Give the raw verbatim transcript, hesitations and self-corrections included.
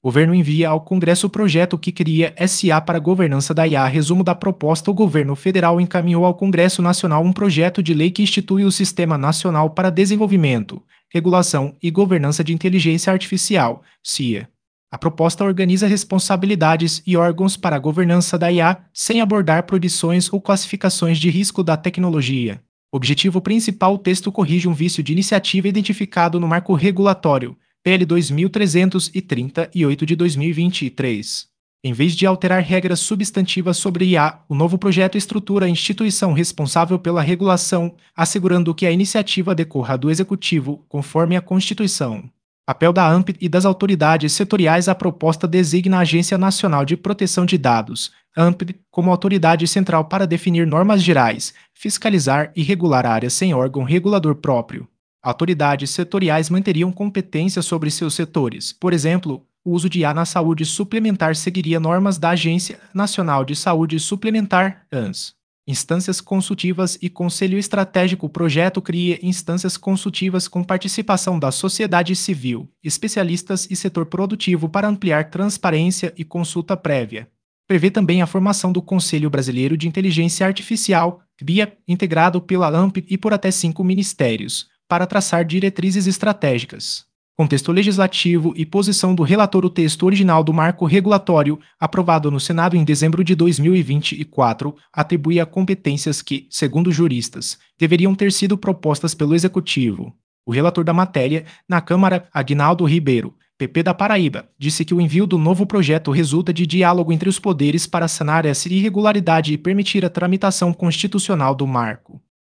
O governo envia ao Congresso o projeto que cria S A para a governança da I A. Resumo da proposta: o governo federal encaminhou ao Congresso Nacional um projeto de lei que institui o Sistema Nacional para Desenvolvimento, Regulação e Governança de Inteligência Artificial, S I A. A proposta organiza responsabilidades e órgãos para a governança da I A, sem abordar proibições ou classificações de risco da tecnologia. Objetivo principal: o texto corrige um vício de iniciativa identificado no Marco Regulatório, P L dois mil trezentos e trinta e oito de dois mil e vinte e três. Em vez de alterar regras substantivas sobre I A, o novo projeto estrutura a instituição responsável pela regulação, assegurando que a iniciativa decorra do Executivo, conforme a Constituição. Papel da ANP e das autoridades setoriais: a proposta designa a Agência Nacional de Proteção de Dados, ANP, como autoridade central para definir normas gerais, fiscalizar e regular áreas sem órgão regulador próprio. Autoridades setoriais manteriam competência sobre seus setores. Por exemplo, o uso de I A na saúde suplementar seguiria normas da Agência Nacional de Saúde Suplementar, ANS. Instâncias consultivas e Conselho Estratégico: o projeto cria instâncias consultivas com participação da sociedade civil, especialistas e setor produtivo para ampliar transparência e consulta prévia. Prevê também a formação do Conselho Brasileiro de Inteligência Artificial, B I A, integrado pela ANP e por até cinco ministérios, para traçar diretrizes estratégicas. Contexto legislativo e posição do relator: o texto original do marco regulatório, aprovado no Senado em dezembro de dois mil e vinte e quatro, atribuía competências que, segundo juristas, deveriam ter sido propostas pelo Executivo. O relator da matéria, na Câmara, Aguinaldo Ribeiro, P P da Paraíba, disse que o envio do novo projeto resulta de diálogo entre os poderes para sanar essa irregularidade e permitir a tramitação constitucional do marco.